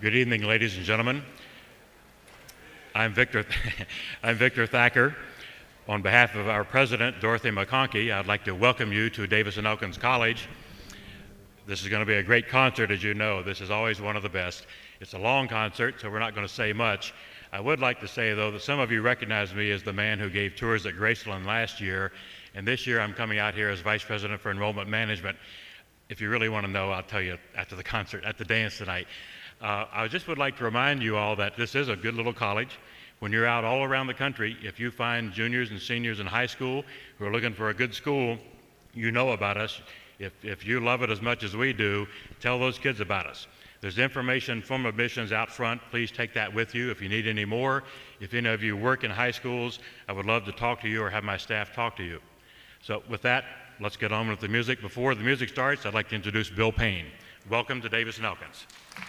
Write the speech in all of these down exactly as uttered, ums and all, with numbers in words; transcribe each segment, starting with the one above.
Good evening, ladies and gentlemen. I'm Victor, I'm Victor Thacker. On behalf of our president, Dorothy McConkey, I'd like to welcome you to Davis and Elkins College. This is going to be a great concert, as you know. This is always one of the best. It's a long concert, so we're not going to say much. I would like to say, though, that some of you recognize me as the man who gave tours at Graceland last year, and this year I'm coming out here as Vice President for Enrollment Management. If you really want to know, I'll tell you after the concert, at the dance tonight. Uh, I just would like to remind you all that this is a good little college. When you're out all around the country, if you find juniors and seniors in high school who are looking for a good school, you know about us. If, if you love it as much as we do, tell those kids about us. There's information from admissions out front. Please take that with you if you need any more. If any of you work in high schools, I would love to talk to you or have my staff talk to you. So with that, let's get on with the music. Before the music starts, I'd like to introduce Bill Payne. Welcome to Davis and Elkins.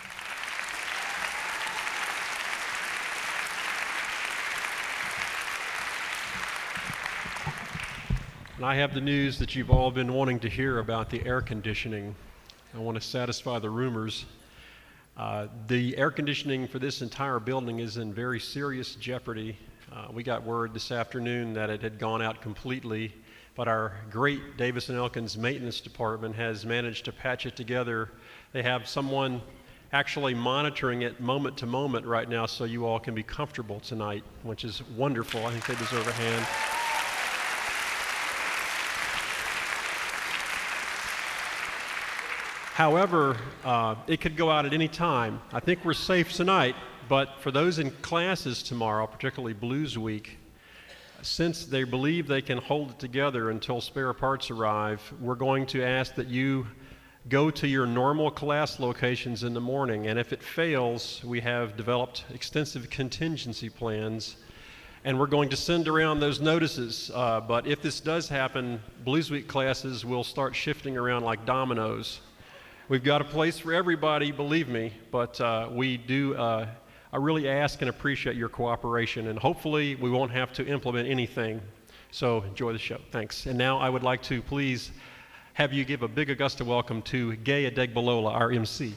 And I have the news that you've all been wanting to hear about the air conditioning. I want to satisfy the rumors. Uh, the air conditioning for this entire building is in very serious jeopardy. Uh, we got word this afternoon that it had gone out completely, but our great Davis and Elkins maintenance department has managed to patch it together. They have someone actually monitoring it moment to moment right now so you all can be comfortable tonight, which is wonderful. I think they deserve a hand. However, uh, it could go out at any time. I think we're safe tonight, but for those in classes tomorrow, particularly Blues Week, since they believe they can hold it together until spare parts arrive, we're going to ask that you go to your normal class locations in the morning, and if it fails, we have developed extensive contingency plans, and we're going to send around those notices. Uh, but if this does happen, Blues Week classes will start shifting around like dominoes. We've got a place for everybody, believe me, but uh, we do, uh, I really ask and appreciate your cooperation, and hopefully we won't have to implement anything. So enjoy the show. Thanks. And now I would like to please have you give a big Augusta welcome to Gay Adegbalola, our M C.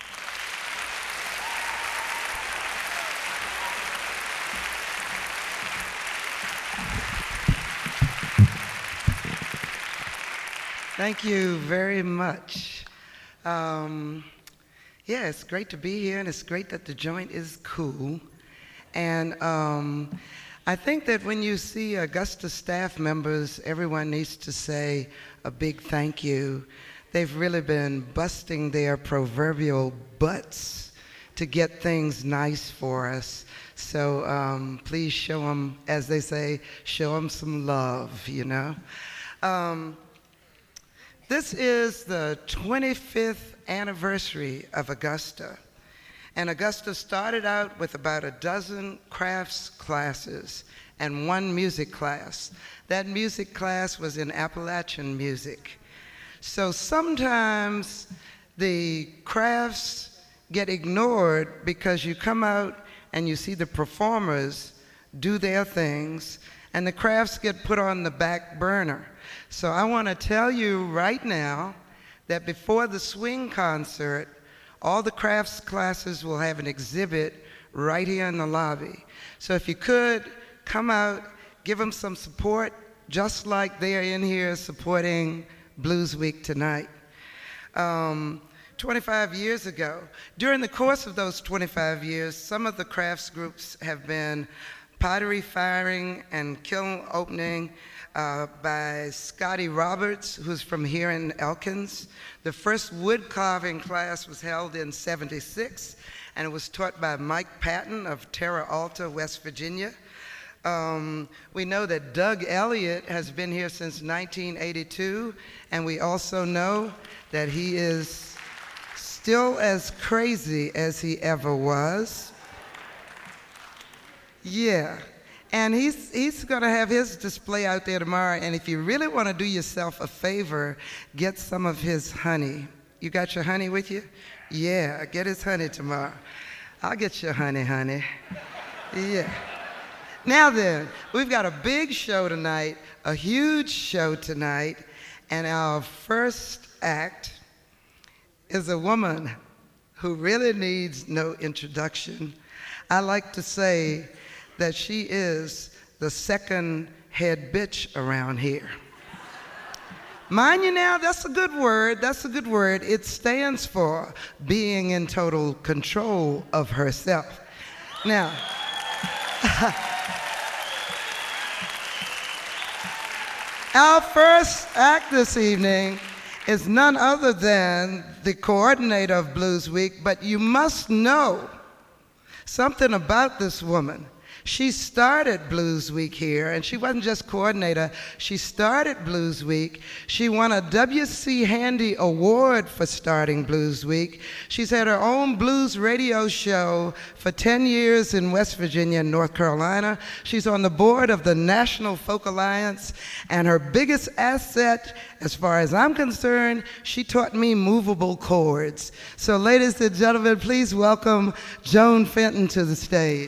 Thank you very much. Um, yeah, it's great to be here, and it's great that the joint is cool. And um, I think that when you see Augusta staff members, everyone needs to say a big thank you. They've really been busting their proverbial butts to get things nice for us. So um, please show them, as they say, show them some love, you know. Um, This is the twenty-fifth anniversary of Augusta. And Augusta started out with about a dozen crafts classes and one music class. That music class was in Appalachian music. So sometimes the crafts get ignored because you come out and you see the performers do their things, and the crafts get put on the back burner. So I want to tell you right now that before the swing concert, all the crafts classes will have an exhibit right here in the lobby. So if you could, come out, give them some support, just like they're in here supporting Blues Week tonight. Um, twenty-five years ago, during the course of those twenty-five years, some of the crafts groups have been pottery firing and kiln opening, Uh, by Scotty Roberts, who's from here in Elkins. The first wood carving class was held in seventy-six, and it was taught by Mike Patton of Terra Alta, West Virginia. Um, we know that Doug Elliott has been here since nineteen eighty-two, and we also know that he is still as crazy as he ever was. Yeah. And he's, he's going to have his display out there tomorrow. And if you really want to do yourself a favor, get some of his honey. You got your honey with you? Yeah, get his honey tomorrow. I'll get your honey, honey. Yeah. Now then, we've got a big show tonight, a huge show tonight. And our first act is a woman who really needs no introduction. I like to say that she is the second head bitch around here. Mind you now, that's a good word, that's a good word. It stands for being in total control of herself. Now, our first act this evening is none other than the coordinator of Blues Week, but you must know something about this woman. She started Blues Week here, and she wasn't just coordinator. She started Blues Week. She won a W C Handy Award for starting Blues Week. She's had her own blues radio show for ten years in West Virginia and North Carolina. She's on the board of the National Folk Alliance, and her biggest asset, as far as I'm concerned, she taught me movable chords. So ladies and gentlemen, please welcome Joan Fenton to the stage.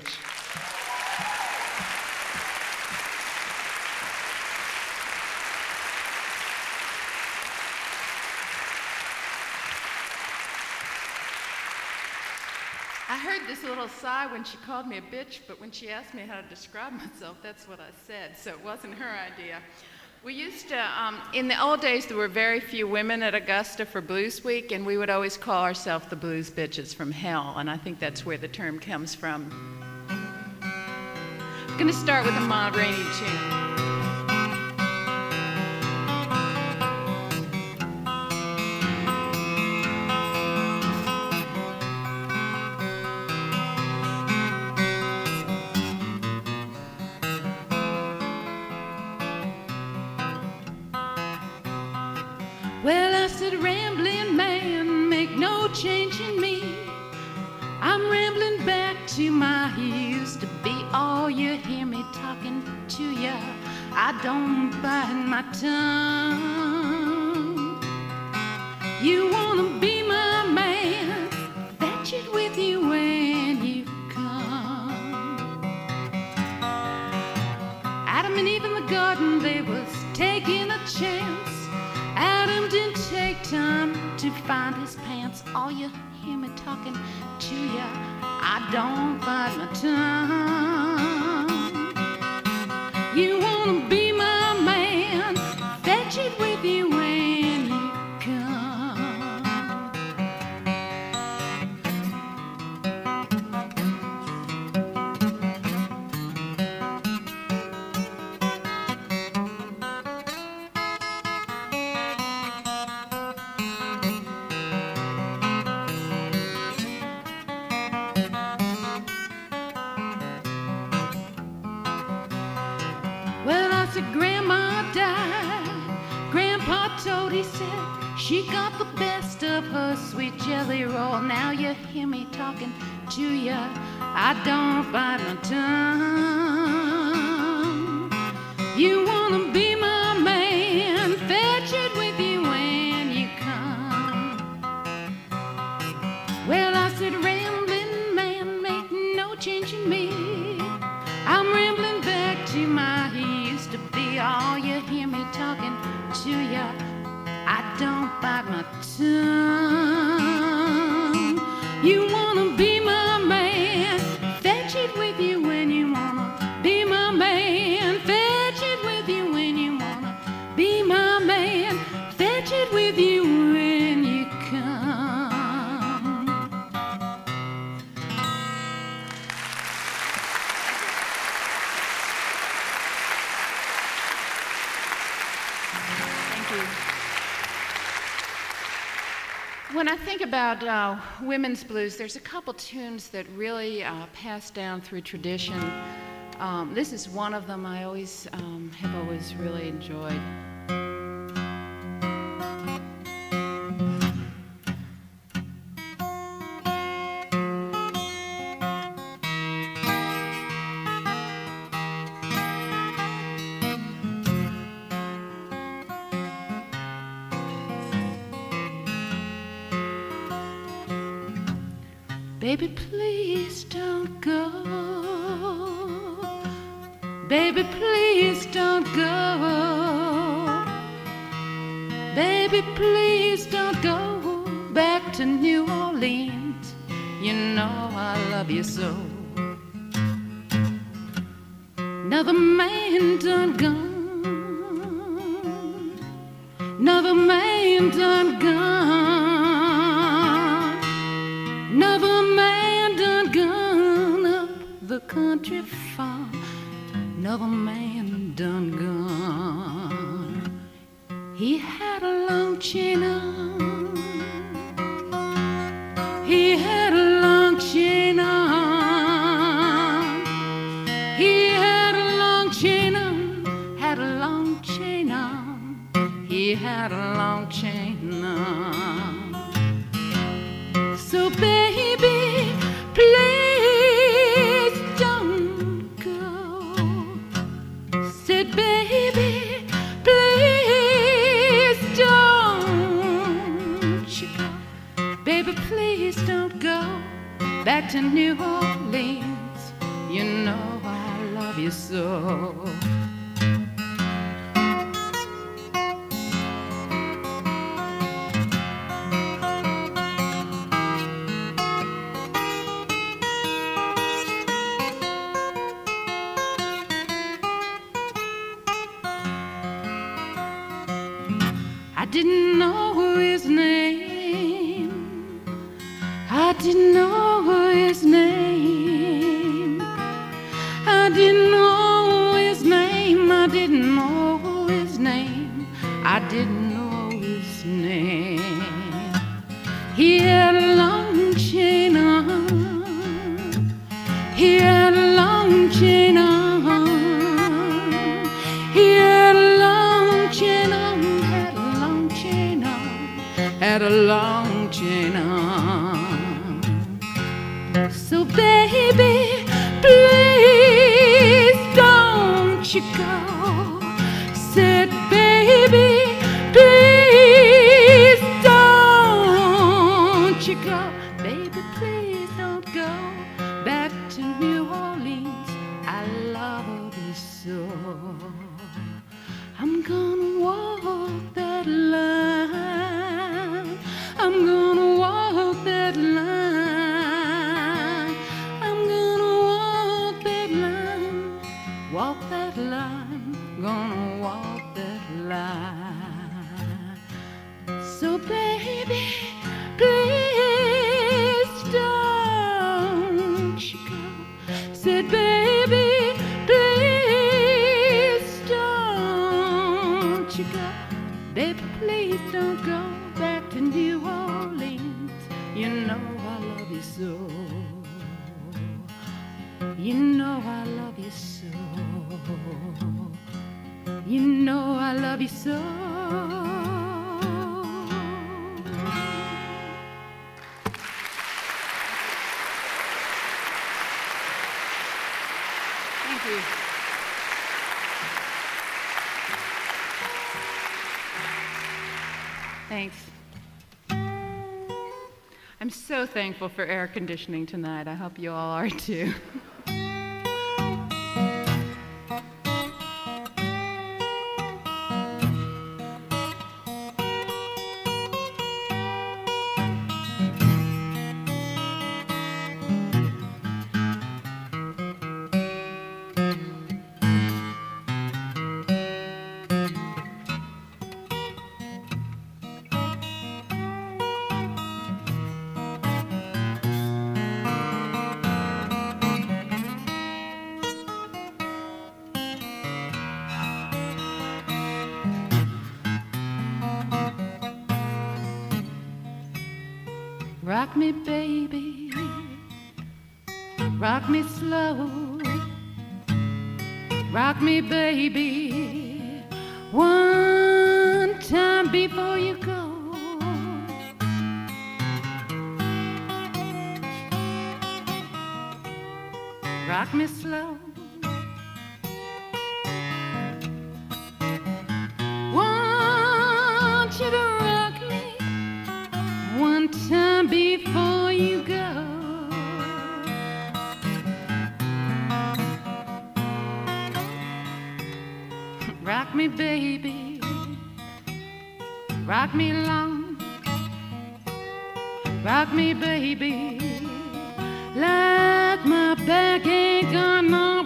I heard this little sigh when she called me a bitch, but when she asked me how to describe myself, that's what I said, so it wasn't her idea. We used to, um, in the old days, there were very few women at Augusta for Blues Week, and we would always call ourselves the Blues Bitches from Hell, and I think that's where the term comes from. I'm going to start with a Ma Rainey tune. Well, I said, rambling man, make no change in me. I'm rambling back to my used to be. All you hear me talking to ya, I don't bite my tongue. You wanna be my man, fetch it with you when you come. Adam and Eve in the garden, they was taking a chance. Adam didn't take time to find his pants. All you hear me talking to ya, I don't bite my tongue. You wanna be my man, fetch it with you when you come. Well, I said, Grandma died. Grandpa told, he said, she got the best of her sweet jelly roll. Now you hear me talking to ya, I don't bite my tongue. You wanna be my man, fetch it with you when you come. Well, I said, rambling man, make no change in me. I'm rambling back to my used to be. All you hear me talking to ya, I don't bite my tongue. You wanna be my man, fetch it with you when you wanna be my man, fetch it with you when you wanna be my man, fetch it with you when you come. When I think about uh, women's blues, there's a couple tunes that really uh, pass down through tradition. Um, this is one of them I always um, have always really enjoyed. Baby, please don't go. Baby, please don't go. Baby, please don't go back to New Orleans. You know I love you so. Another man done gone. Another man done gone. Another man done gone up the country farm. Another man done gone. He had a long chain on. He had a long chain on. He had a long chain on. Had a long chain on. He had a long chain on. So baby, please don't go. Said baby, please don't you go. Baby, please don't go back to New Orleans. You know I love you so. I didn't know his name. I didn't know his name. I didn't know his name. I didn't know his name. I didn't know his name. He had a long chain on. He had a long chain on. He had a long chain on. Had a long chain on. Had a long chain on. So baby, please don't you go. Said baby, please don't you go. Baby, please don't go back to New Orleans. I love you so. I'm gonna walk that line. I'm gonna walk that line. I'm gonna walk that line. Walk that line. Gonna walk that line. So baby, please don't you go. Said baby, please don't you go. Baby, please don't go back to New Orleans. You know I love you so. You know I love you so. You know I love you so. Thank you. Thanks. I'm so thankful for air conditioning tonight. I hope you all are too. Rock me, baby, rock me slow. Rock me, baby, one time before you go. Rock me slow. Want you to rock me one time before you go. Rock me, baby, rock me long. Rock me, baby, like my back ain't got no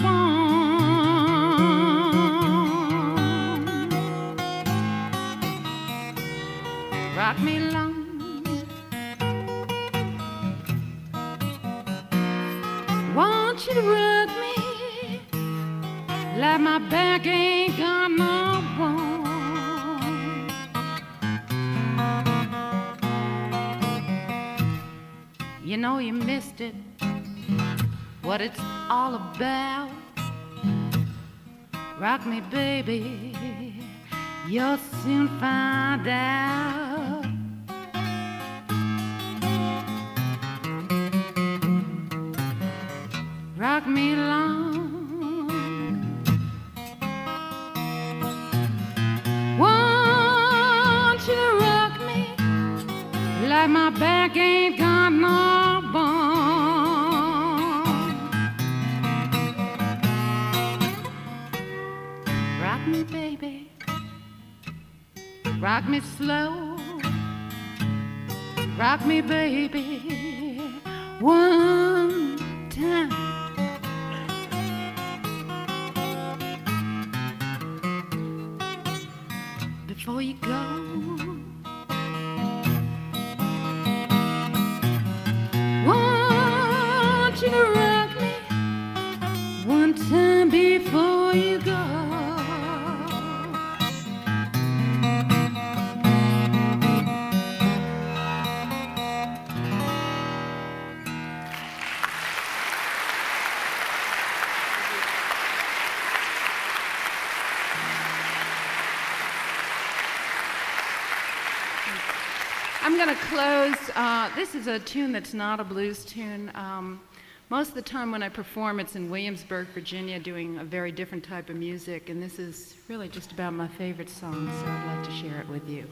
bone. Rock me long. Want you to rock me like my back ain't got no bone. You know you missed it, what it's all about. Rock me, baby, you'll soon find out. Rock me long. Want you to rock me like my back ain't got no bone. Rock me, baby, rock me slow. Rock me, baby, one time. Before you go, want you to rock me one time before you go. I'm going to close. Uh, this is a tune that's not a blues tune. Um, most of the time when I perform, it's in Williamsburg, Virginia, doing a very different type of music, and this is really just about my favorite song, so I'd like to share it with you.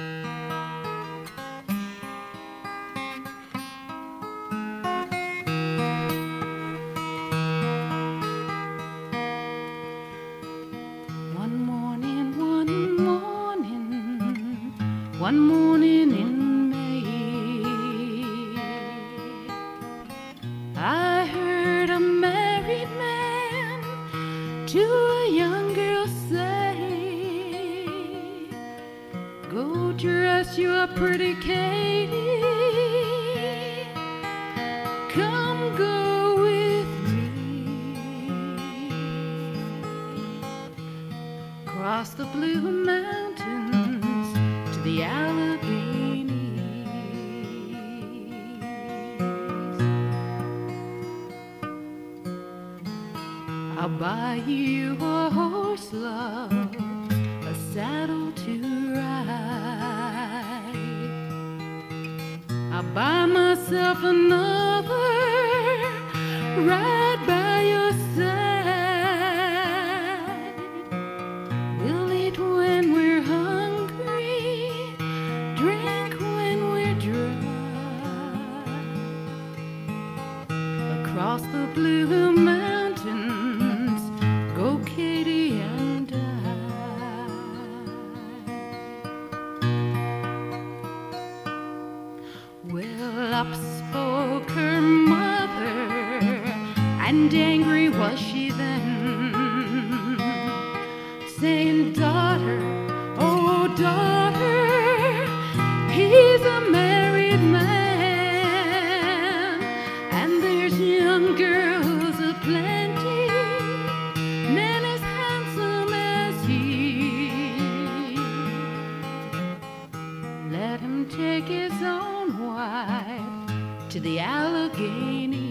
One morning, one morning, one morning in I heard a married man to a young girl say, go dress you up, pretty Katie, come go with me, cross the blue mountains to the Allegheny. I'll buy you a horse, love, a saddle to ride. I'll buy myself another, right by your side. We'll eat when we're hungry, drink when we're dry. Across the blue mountains, go Katie and I. Well, up spoke her mother, and angry was she then, saying, daughter, oh daughter, he's a married man, and there's young girls aplenty, none as handsome as he. Let him take his own wife to the Allegheny.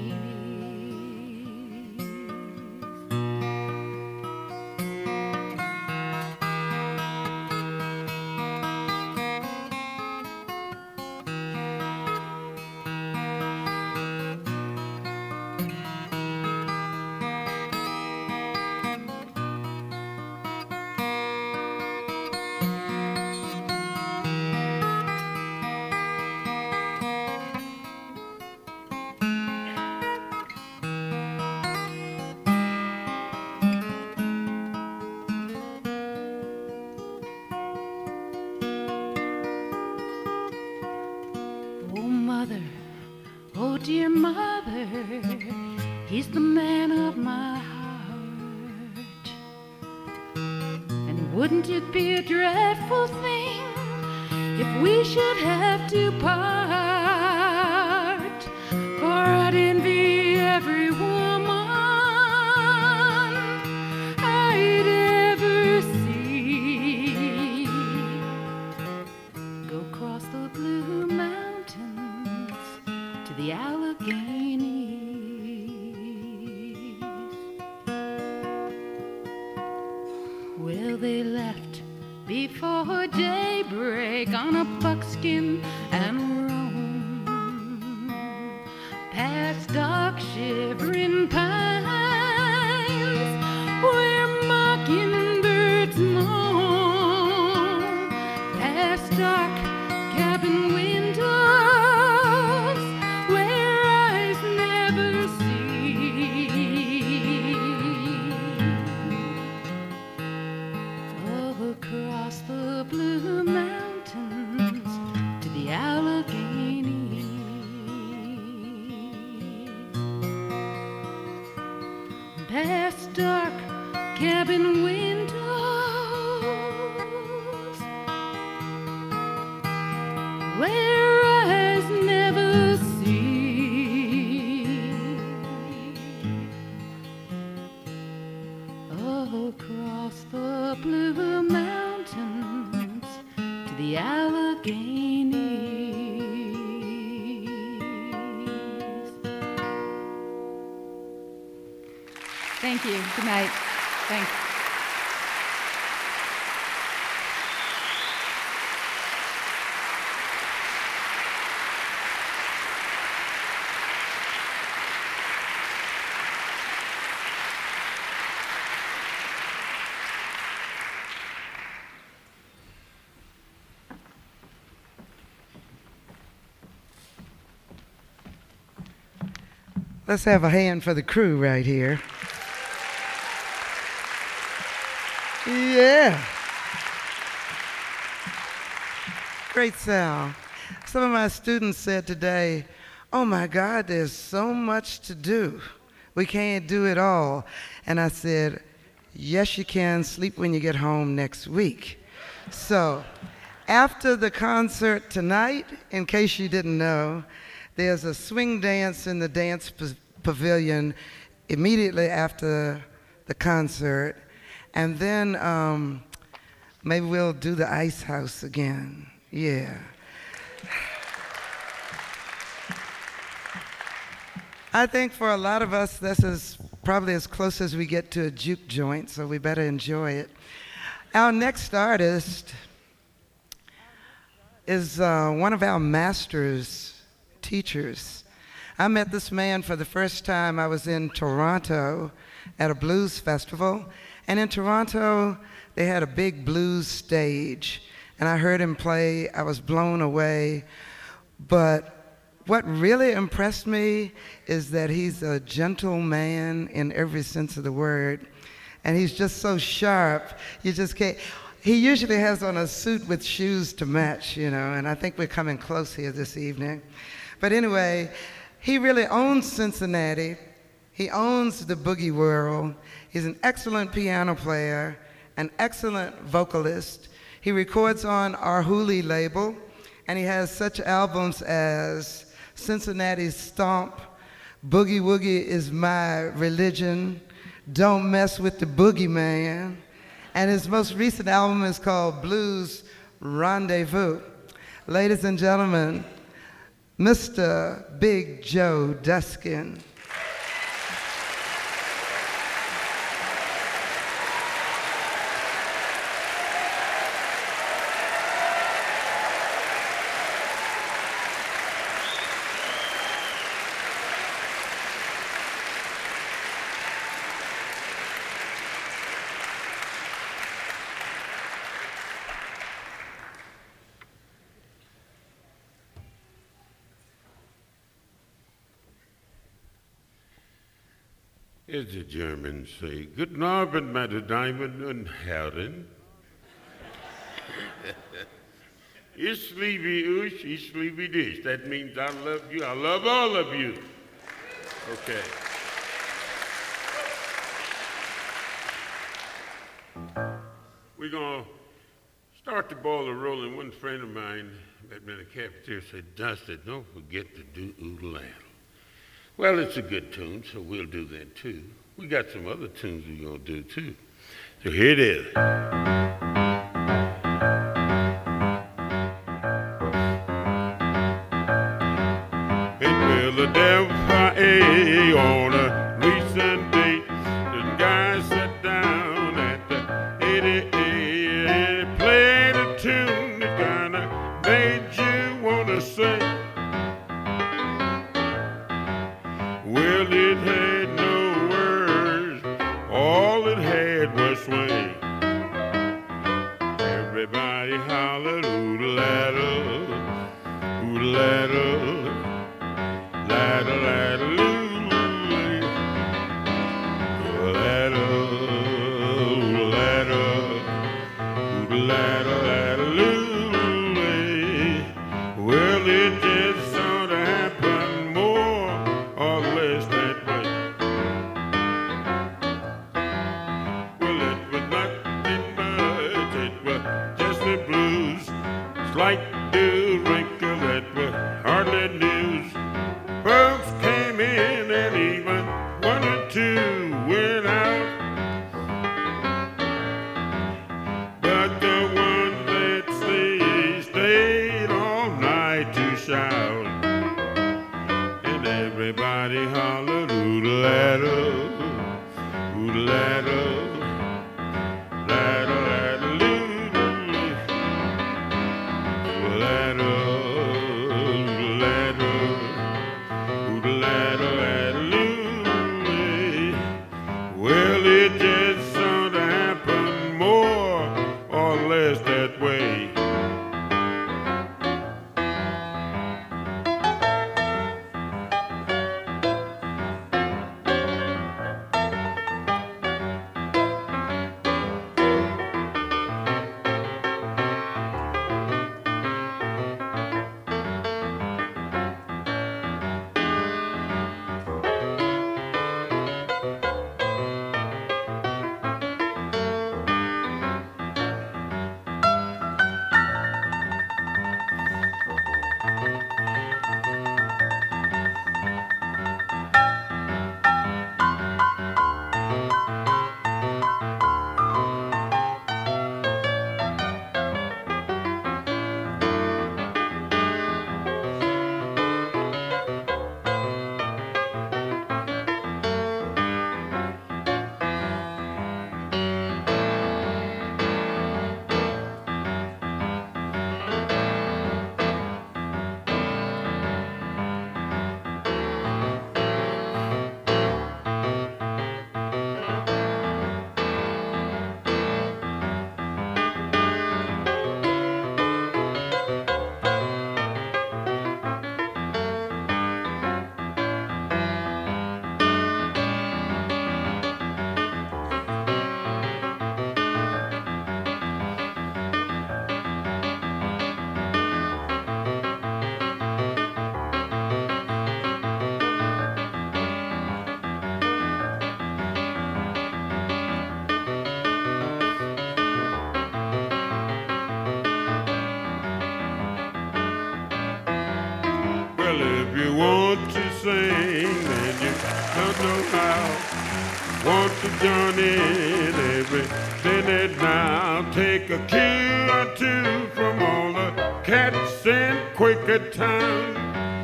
mother, oh dear mother, he's the man of my heart. And wouldn't it be a dreadful thing if we should have to part? For I'd envy every woman I'd ever see go across the blue mountains to the Alleghenies. Well, they left before daybreak on a buckskin and roam past dark shivering pines where mockingbirds moan, past dark cabin windows where eyes never see. Oh, across the blue mountains to the Alleghenies, past dark cabin windows where eyes never see. Oh, across the blue mountains to the Alleghenies. Thank you. Good night. Thanks. Let's have a hand for the crew right here. Yeah. Great sound. Some of my students said today, oh my God, there's so much to do. We can't do it all. And I said, yes, you can. Sleep when you get home next week. So after the concert tonight, in case you didn't know, there's a swing dance in the dance p- pavilion immediately after the concert. And then um, maybe we'll do the Ice House again. Yeah. I think for a lot of us, this is probably as close as we get to a juke joint, so we better enjoy it. Our next artist is uh, one of our master's teachers. I met this man for the first time. I was in Toronto at a blues festival. And in Toronto, they had a big blues stage. And I heard him play. I was blown away. But what really impressed me is that he's a gentle man in every sense of the word. And he's just so sharp. You just can't. He usually has on a suit with shoes to match, you know, and I think we're coming close here this evening. But anyway, he really owns Cincinnati. He owns the boogie world. He's an excellent piano player, an excellent vocalist. He records on our Hooli label, and he has such albums as Cincinnati's Stomp, Boogie Woogie Is My Religion, Don't Mess with the Boogeyman, and his most recent album is called Blues Rendezvous. Ladies and gentlemen, Mister Big Joe Duskin. As the Germans say, Guten Abend, meine Damen und Herren. It's sleepy oosh, it's sleepy dish. That means I love you. I love all of you. Okay. We're going to start the boiler rolling. One friend of mine met me in the cafeteria said, Dusty, don't forget to do Oodle Addle. Well, it's a good tune, so we'll do that too. We got some other tunes we're going to do too. So here it is. In Philadelphia on a recent date, the guy sat down at the eighty-eight and played a tune that kinda made you wanna sing. Well, it had no words, all it had was swing. Everybody hollered, oodle addle, oodle addle, laddle addle, oodle addle, oodle addle, oodle addle, addle, oodle. Well, it just sort of happened more or less that way. Well, it was nothing much, it was just the blues, slight dew wrinkle that was hardly news. Folks came in and even one or two went out, but the one that stayed stayed all night to shout. And everybody hollered, oodle addle, oodle addle, laddle addle, oodle, oodle addle, oodle addle, oodle addle, addle, oodle. Well, it just sort of happened more or less that way. Well, if you want to sing and you don't know how, want to join in every minute now, take a cue or two from all the cats in Quaker Town.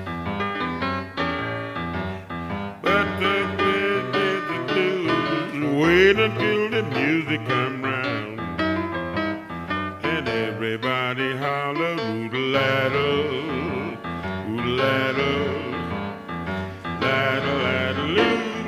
But the blues is the blues, wait until the music come round, and everybody holler, oodle addle, oodle addle, laddle addle,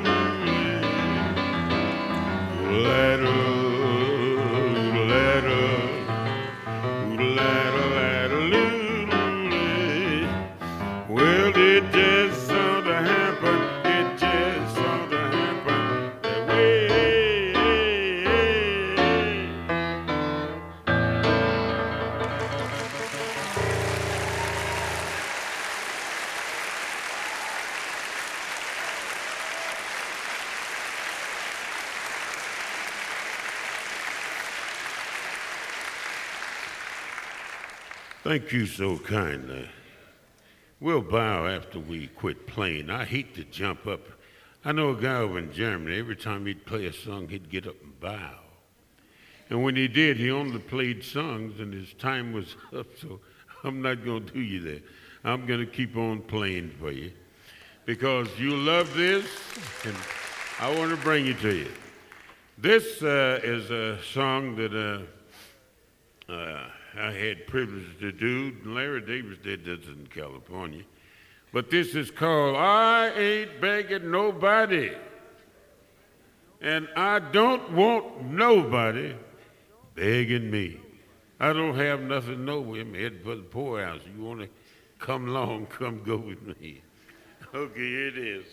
oodle addle, oodle addle, oodle addle, addle, oodle. Well, it just sort of happened, it just sort of happened that way. Thank you so kindly. We'll bow after we quit playing. I hate to jump up. I know a guy over in Germany, every time he'd play a song, he'd get up and bow. And when he did, he only played songs and his time was up, so I'm not going to do you that. I'm going to keep on playing for you because you love this, and I want to bring it to you. This uh, is a song that uh, uh, I had privilege to do. Larry Davis did this in California. But this is called I Ain't Begging Nobody. And I don't want nobody begging me. I don't have nothing nowhere. I'm heading for the poorhouse. You want to come along, come go with me. Okay, here it is.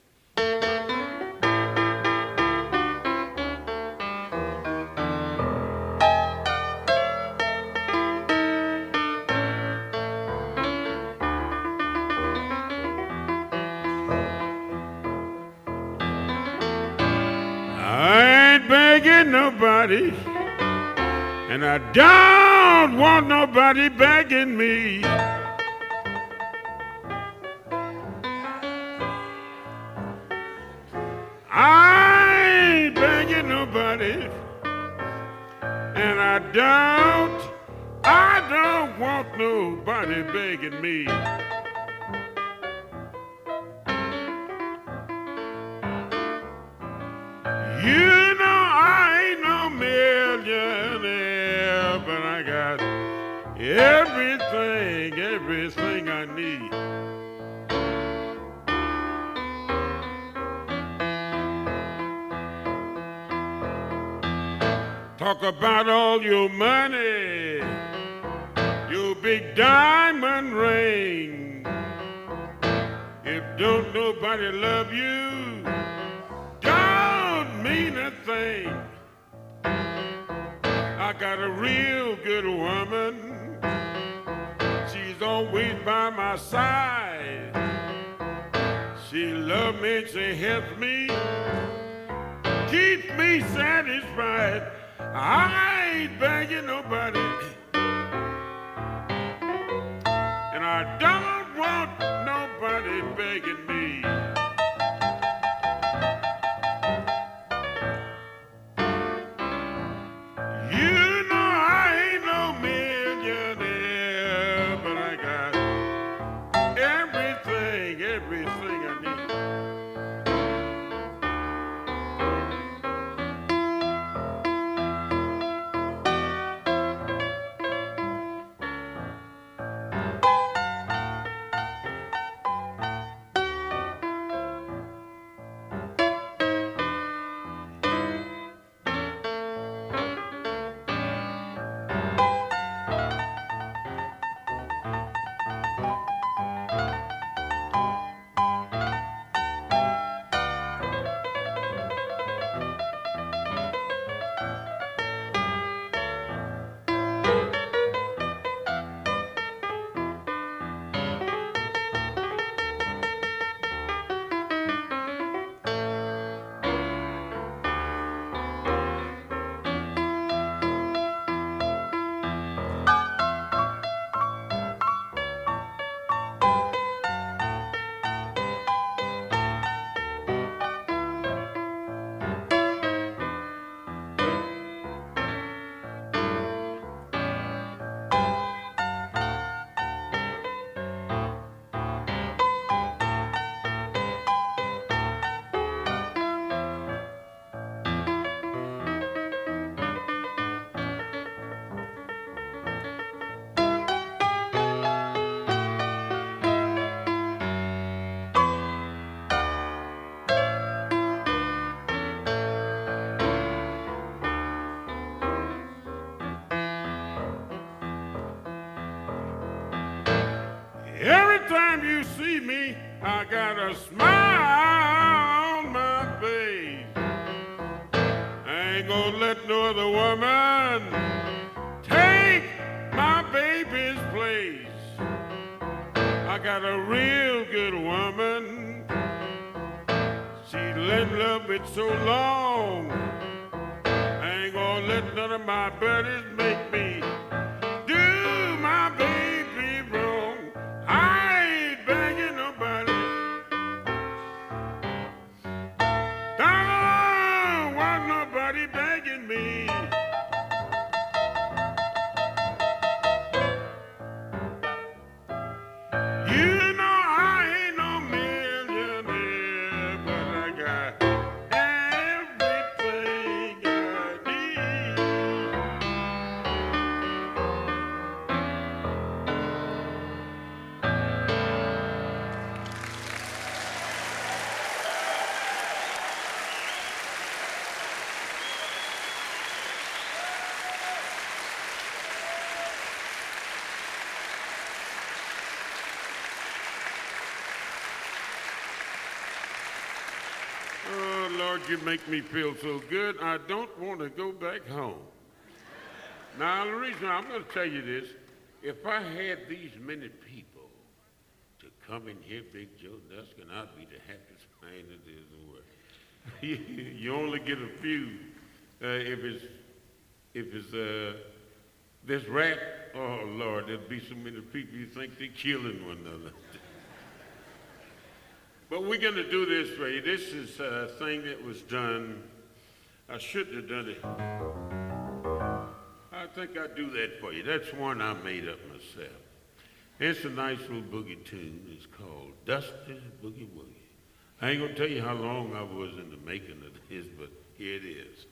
I ain't begging nobody, and I don't want nobody begging me. I ain't begging nobody, and I don't, I don't want nobody begging me. You know I ain't no millionaire, but I got everything, everything I need. Talk about all your money, your big diamond ring. If don't nobody love you, don't mean a thing. I got a real good woman. She's always by my side. She loves me and she helps me, keeps me satisfied. I ain't begging nobody, and I don't want nobody begging me. You know I ain't no millionaire, but I got everything, everything I need. Every time you see me, I got a smile on my face. I ain't gonna let no other woman take my baby's place. I got a real good woman. She let love it so long. I ain't gonna let none of my buddies make me do my baby Lord, you make me feel so good, I don't want to go back home. Now, the reason I'm going to tell you this, if I had these many people to come in here, Big Joe Duskin, I'd be the happiest man that is in the world. you, you only get a few uh, if it's, if it's uh, this rap. Oh, Lord, there'll be so many people you think they're killing one another. But we're going to do this for you. This is a thing that was done. I shouldn't have done it. I think I'll do that for you. That's one I made up myself. It's a nice little boogie tune. It's called Dusty's Boogie Woogie. I ain't going to tell you how long I was in the making of this, but here it is.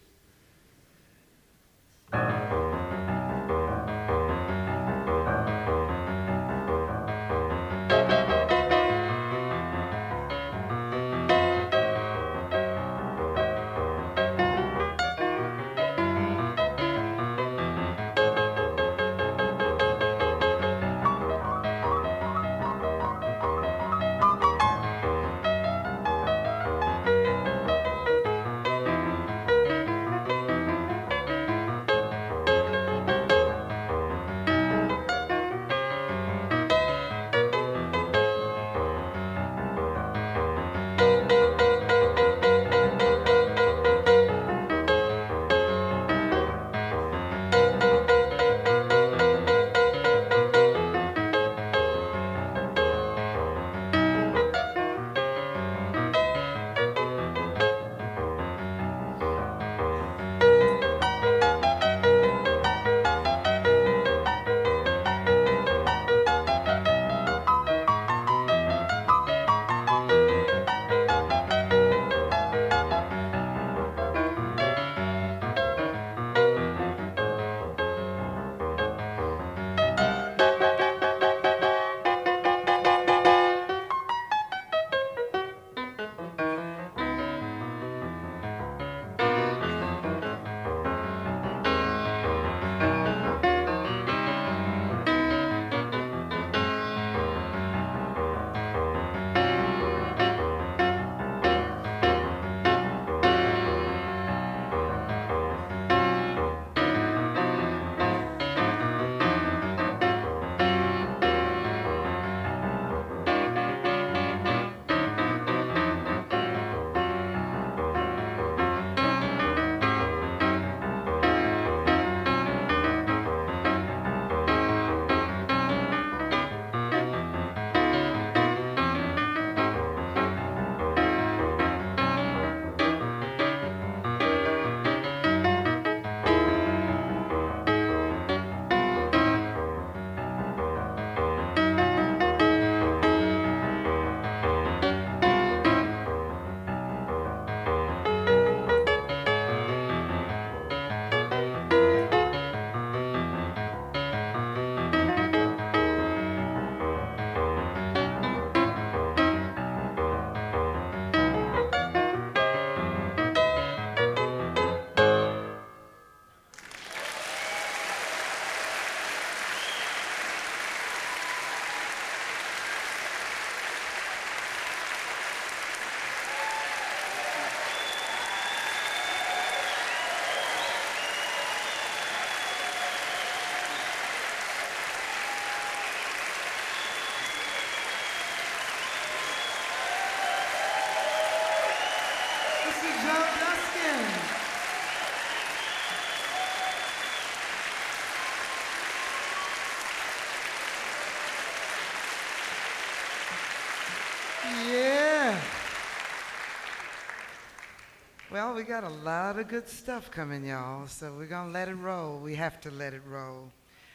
Well, we got a lot of good stuff coming, y'all, so we're going to let it roll. We have to let it roll.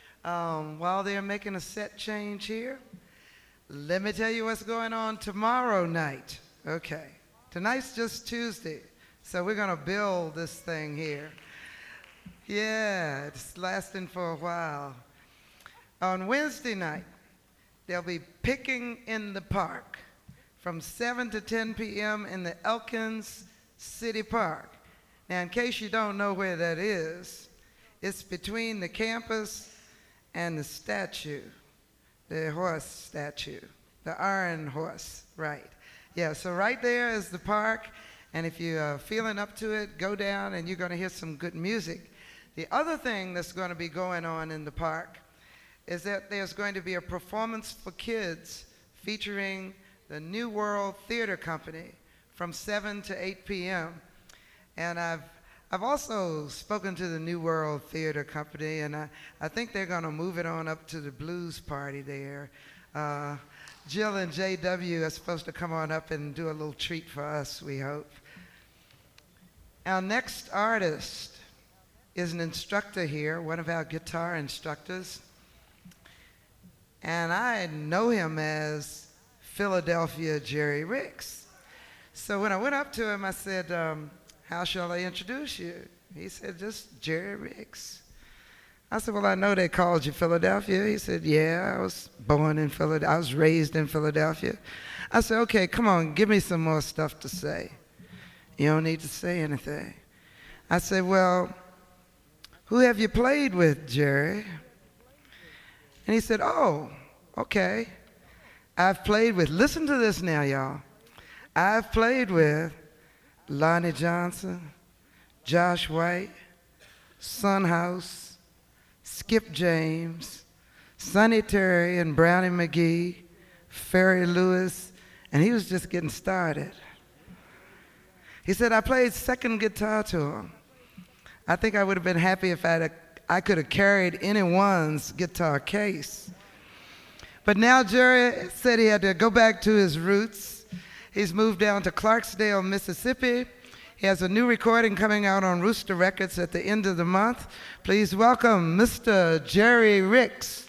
Um, while they're making a set change here, let me tell you what's going on tomorrow night. Okay. Tonight's just Tuesday, so we're going to build this thing here. Yeah, it's lasting for a while. On Wednesday night, they'll be Picking in the Park from seven to ten p.m. in the Elkins City Park. Now, in case you don't know where that is, it's between the campus and the statue, the horse statue, the iron horse, right. Yeah, so right there is the park, And if you're feeling up to it, go down and you're going to hear some good music. The other thing that's going to be going on in the park is that there's going to be a performance for kids featuring the New World Theater Company from seven to eight p.m. And I've I've also spoken to the New World Theater Company, and I, I think they're going to move it on up to the blues party there. Uh, Jill and J W are supposed to come on up and do a little treat for us, we hope. Our next artist is an instructor here, one of our guitar instructors. And I know him as Philadelphia Jerry Ricks. So when I went up to him, I said, um, how shall I introduce you? He said, just Jerry Ricks. I said, well, I know they called you Philadelphia. He said, yeah, I was born in Philadelphia. I was raised in Philadelphia. I said, okay, come on, give me some more stuff to say. You don't need to say anything. I said, well, who have you played with, Jerry? And he said, oh, okay. I've played with, listen to this now, y'all. I've played with Lonnie Johnson, Josh White, Son House, Skip James, Sonny Terry and Brownie McGee, Ferry Lewis, and he was just getting started. He said, I played second guitar to him. I think I would have been happy if I'd have, I could have carried anyone's guitar case. But now Jerry said he had to go back to his roots. He's moved down to Clarksdale, Mississippi. He has a new recording coming out on Rooster Records at the end of the month. Please welcome Mister Jerry Ricks.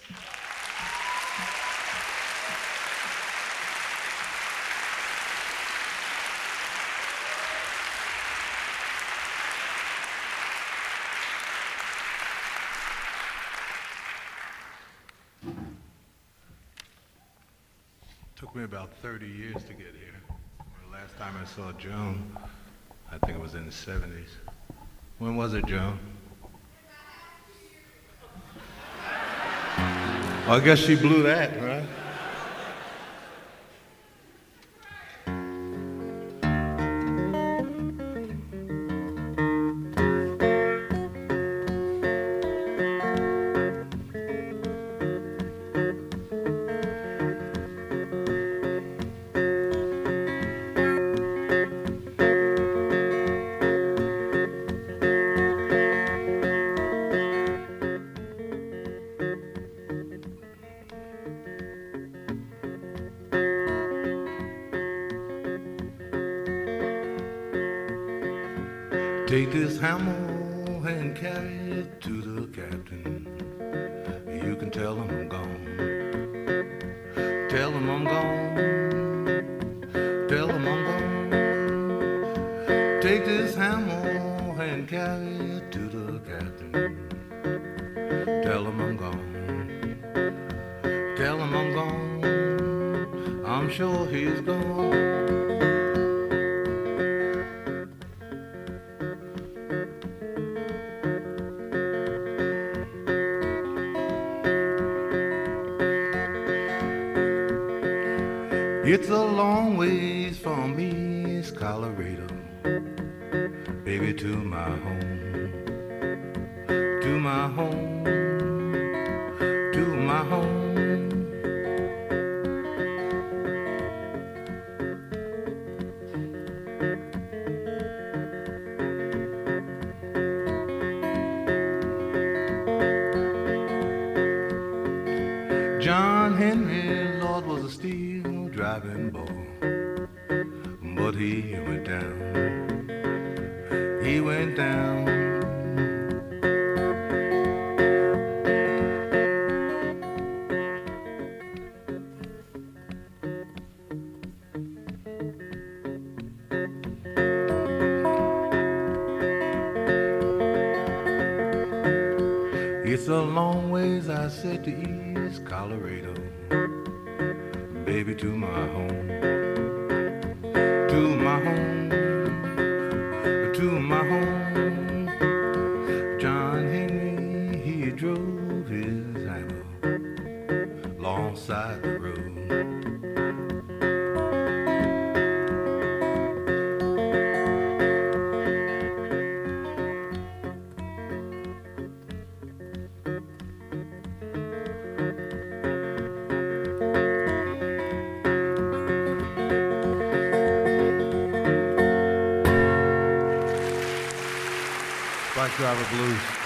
Took me about thirty years to get here. The last time I saw Joan, I think it was in the seventies. When was it, Joan? Well, I guess she blew that, right? Take this hammer and carry it to the captain. You can tell him I'm gone. Tell him I'm gone. Tell him I'm gone. Take this hammer and carry it to the captain. Tell him I'm gone. Tell him I'm gone. I'm sure he's gone. It's a long ways from East Colorado, baby, to my home, to my home, to my home. John Henry Lord was a steel driving boy, but he went down, he went down. It's a long ways, I said, to East Colorado, baby, to my home, to my home, to my home. John Henry, he drove his hammer alongside the road. Driver Blues.